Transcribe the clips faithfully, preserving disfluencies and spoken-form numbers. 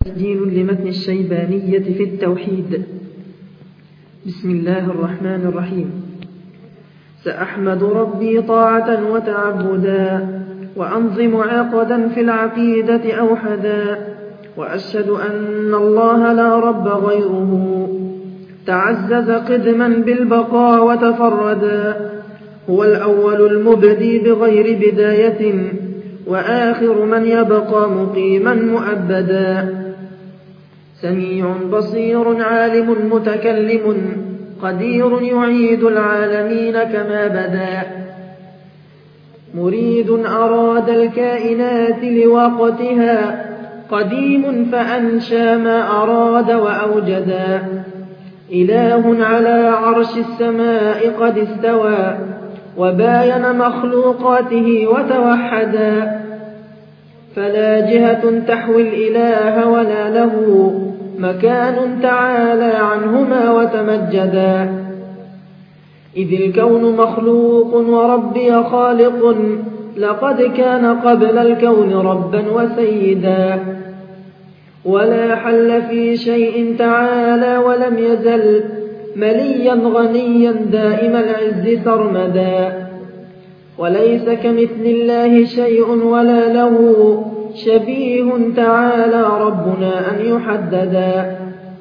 تسجيل لمتن الشيبانية في التوحيد. بسم الله الرحمن الرحيم. سأحمد ربي طاعة وتعبدا، وأنظم عقدا في العقيدة أوحدا، وأشهد أن الله لا رب غيره، تعزز قدما بالبقاء وتفردا، هو الأول المبدي بغير بداية، وآخر من يبقى مقيما مؤبدا، سميع بصير عالم متكلم، قدير يعيد العالمين كما بدا، مريد أراد الكائنات لوقتها، قديم فأنشى ما أراد وأوجدا، إله على عرش السماء قد استوى، وباين مخلوقاته وتوحدا، فلا جهة تحوي الإله ولا له مكان تعالى عنهما وتمجدا، إذ الكون مخلوق وربي خالق، لقد كان قبل الكون ربا وسيدا، ولا حل في شيء تعالى ولم يزل مليا غنيا دائم العز سرمدا، وليس كمثل الله شيء ولا له شبيه تعالى ربنا أن يحددا،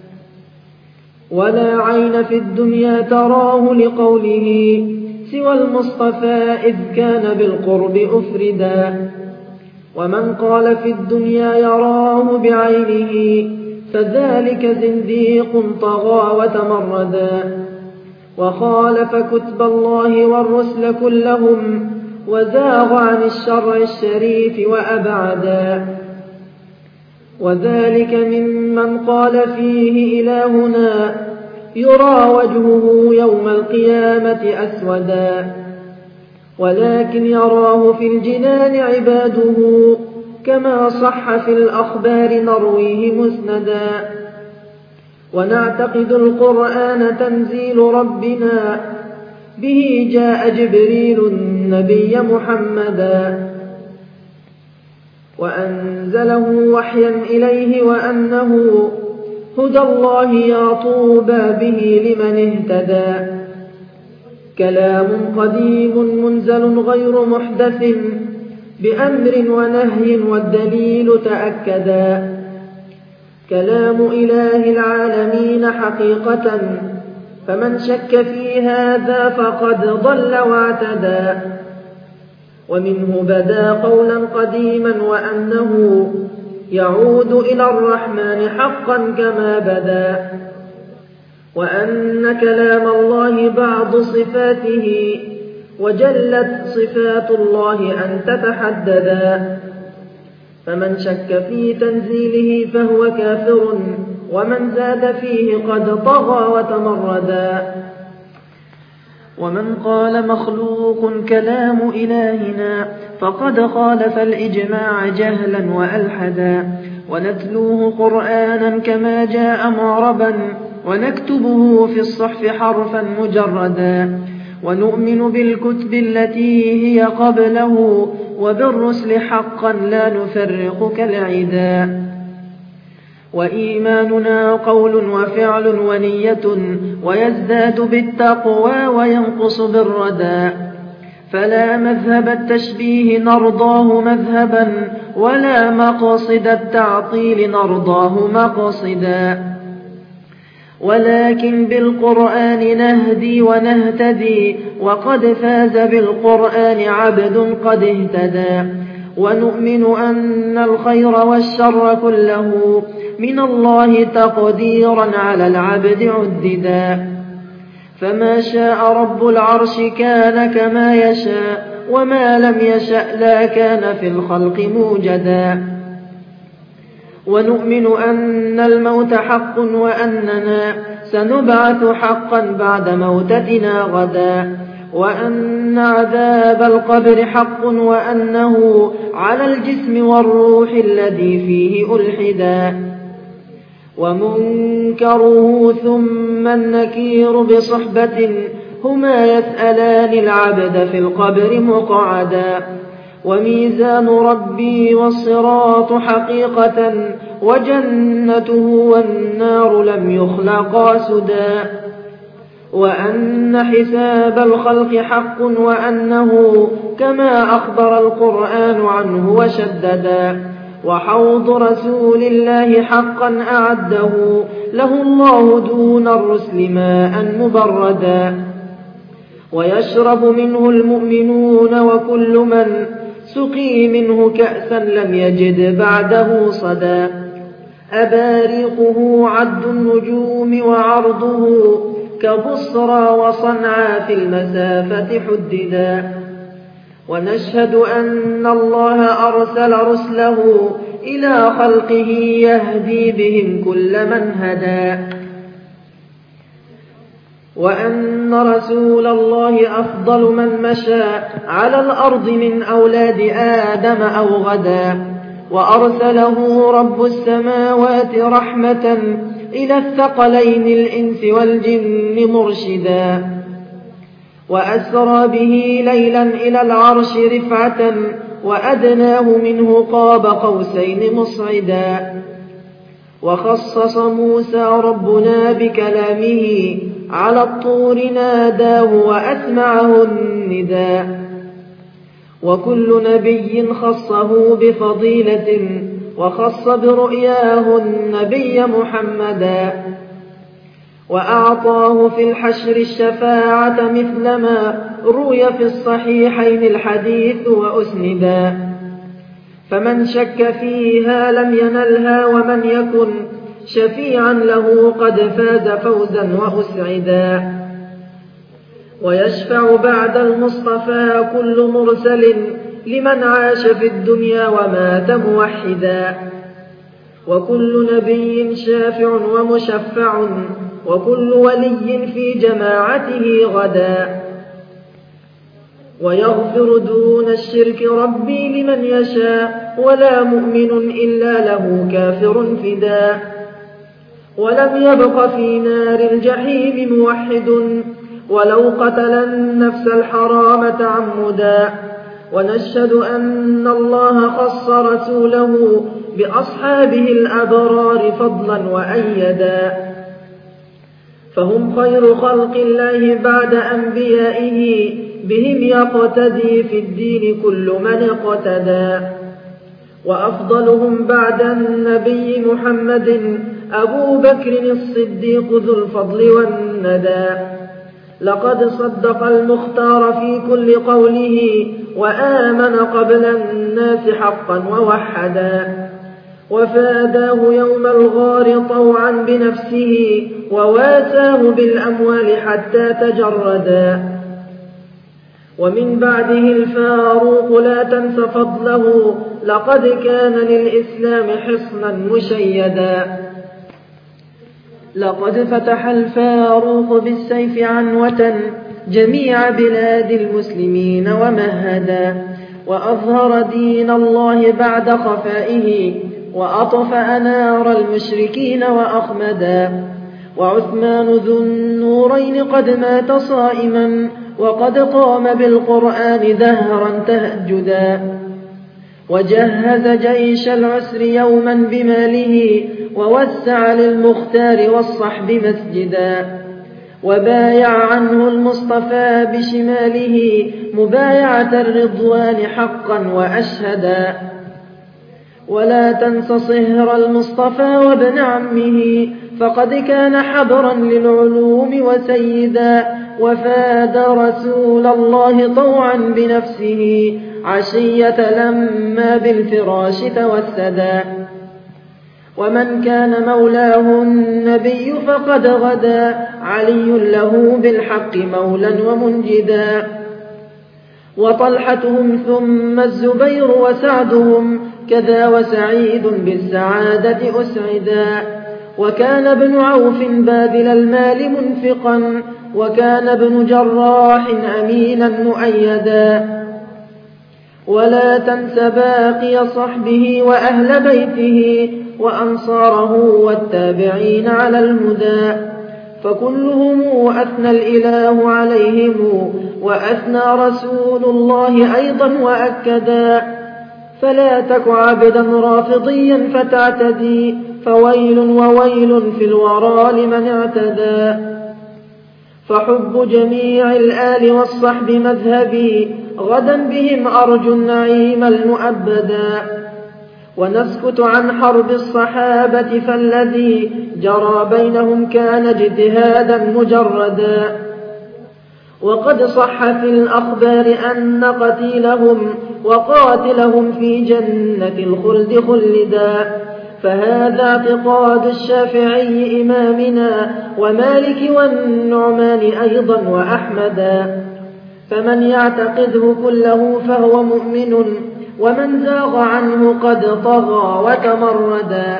ولا عين في الدنيا تراه لقوله سوى المصطفى إذ كان بالقرب أفردا، ومن قال في الدنيا يراه بعينه فذلك زنديق طغى وتمردا، وخالف كتب الله والرسل كلهم، وزاغ عن الشرع الشريف وأبعدا، وذلك ممن قال فيه إلهنا يرى وجهه يوم القيامة أسودا، ولكن يراه في الجنان عباده، كما صح في الأخبار نرويه مسندا، ونعتقد القرآن تنزيل ربنا، به جاء جبريل النبي محمدا، وأنزله وحيا إليه، وأنه هدى الله يا طوبى به لمن اهتدى، كلام قديم منزل غير محدث بأمر ونهي والدليل تأكدا، كلام إله العالمين حقيقة، فمن شك في هذا فقد ضل واعتدى، ومنه بدا قولا قديما، وأنه يعود إلى الرحمن حقا كما بدا، وأن كلام الله بعض صفاته، وجلت صفات الله أن تتحددا، فمن شك في تنزيله فهو كافر، ومن زاد فيه قد طغى وتمردا، ومن قال مخلوق كلام إلهنا فقد خالف الإجماع جهلا وألحدا، ونتلوه قرآنا كما جاء معربا، ونكتبه في الصحف حرفا مجردا، ونؤمن بالكتب التي هي قبله، وبالرسل حقا لا نفرق كالعدا، وإيماننا قول وفعل ونية، ويزداد بالتقوى وينقص بالردى، فلا مذهب التشبيه نرضاه مذهبا، ولا مقصد التعطيل نرضاه مقصدا، ولكن بالقرآن نهدي ونهتدي، وقد فاز بالقرآن عبد قد اهتدى، ونؤمن أن الخير والشر كله من الله تقديرا على العبد عددا، فما شاء رب العرش كان كما يشاء، وما لم يشأ لا كان في الخلق موجدا، ونؤمن أن الموت حق، وأننا سنبعث حقا بعد موتتنا غدا، وأن عذاب القبر حق، وأنه على الجسم والروح الذي فيه ألحدا، ومنكره ثم النكير بصحبة، هما يسألان العبد في القبر مقعدا، وميزان ربي والصراط حقيقة، وجنته والنار لم يخلقا سدى، وأن حساب الخلق حق، وأنه كما أخبر القرآن عنه وشددا، وحوض رسول الله حقا أعده له الله دون الرسل ماء مبردا، ويشرب منه المؤمنون وكل من سقي منه كأسا لم يجد بعده صدا، أباريقه عد النجوم وعرضه كبصرى وصنعا في المسافة حددا، ونشهد أن الله أرسل رسله إلى خلقه يهدي بهم كل من هدى، وأن رسول الله أفضل من مشى على الأرض من أولاد آدم أو غدا، وأرسله رب السماوات رحمة إلى الثقلين الإنس والجن مرشدا، وأسرى به ليلا إلى العرش رفعة، وأدناه منه قاب قوسين مصعدا، وخصص موسى ربنا بكلامه على الطور ناداه وأسمعه النداء، وكل نبي خصه بفضيلة، وخص برؤياه النبي محمدا، وأعطاه في الحشر الشفاعة مثلما روي في الصحيحين الحديث وأسندا، فمن شك فيها لم ينلها، ومن يكن شفيعا له قد فاز فوزا وأسعدا، ويشفع بعد المصطفى كل مرسل لمن عاش في الدنيا ومات موحدا، وكل نبي شافع ومشفع، وكل ولي في جماعته غدا، ويغفر دون الشرك ربي لمن يشاء، ولا مؤمن إلا له كافر فدا، ولم يبق في نار الجحيم موحد ولو قتل النفس الحرام تعمدا، ونشهد أن الله خص رسوله بأصحابه الأبرار فضلا وأيدا، فهم خير خلق الله بعد أنبيائه، بهم يقتدي في الدين كل من اقتدى، وأفضلهم بعد النبي محمد أبو بكر الصديق ذو الفضل والندى، لقد صدق المختار في كل قوله، وآمن قبل الناس حقا ووحدا، وفاداه يوم الغار طوعا بنفسه، وواساه بالأموال حتى تجردا، ومن بعده الفاروق لا تنس فضله، لقد كان للإسلام حصنا مشيدا، لقد فتح الفاروق بالسيف عنوة جميع بلاد المسلمين ومهدا، وأظهر دين الله بعد خفائه، وأطفأ نار المشركين وأخمدا، وعثمان ذو النورين قد مات صائما، وقد قام بالقرآن دهرا تهجدا، وجهز جيش العسر يوما بماله، ووسع للمختار والصحب مسجدا، وبايع عنه المصطفى بشماله مبايعة الرضوان حقا وأشهدا، ولا تنس صهر المصطفى وابن عمه، فقد كان حبرا للعلوم وسيدا، وفاد رسول الله طوعا بنفسه عشية لما بالفراش توسدا، ومن كان مولاه النبي فقد غدا، علي له بالحق مولا ومنجدا، وطلحتهم ثم الزبير وسعدهم كذا، وسعيد بالسعادة أسعدا، وكان ابن عوف باذل المال منفقا، وكان ابن جراح أمينا مؤيدا، ولا تنس باقي صحبه وأهل بيته وأنصاره والتابعين على الهدى، فكلهم أثنى الإله عليهم، وأثنى رسول الله أيضا وأكدا. فلا تك عبدا رافضيا فتعتدي، فويل وويل في الورى لمن اعتدى. فحب جميع الآل والصحب مذهبي، غدا بهم أرجو النعيم المؤبدا. ونسكت عن حرب الصحابة، فالذي جرى بينهم كان اجتهادا مجردا. وقد صح في الأخبار أن قتيلهم وقاتلهم في جنة الخلد خلدا. فهذا اعتقاد الشافعي إمامنا، ومالك والنعمان أيضا وأحمدا. فمن يعتقده كله فهو مؤمن، ومن زاغ عنه قد طغى وتمردا.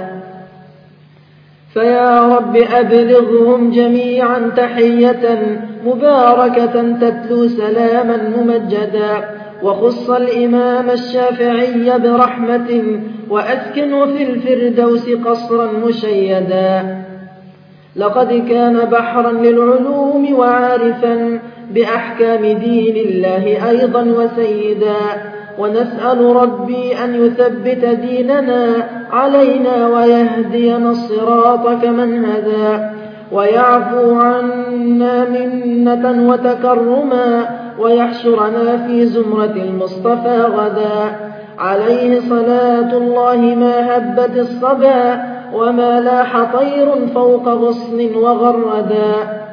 فيا رب أبلغهم جميعا تحية مباركة تتلو سلاما ممجدا. وخص الإمام الشافعي برحمة، وأسكنه في الفردوس قصرا مشيدا. لقد كان بحرا للعلوم وعارفا بأحكام دين الله أيضا وسيدا. ونسأل ربي أن يثبت ديننا علينا، ويهدينا الصراط كمن هدى، ويعفو عنا منة وتكرما، ويحشرنا في زمرة المصطفى غدا. عليه صلاة الله ما هبت الصبا، وما لاح طير فوق غصن وغردا.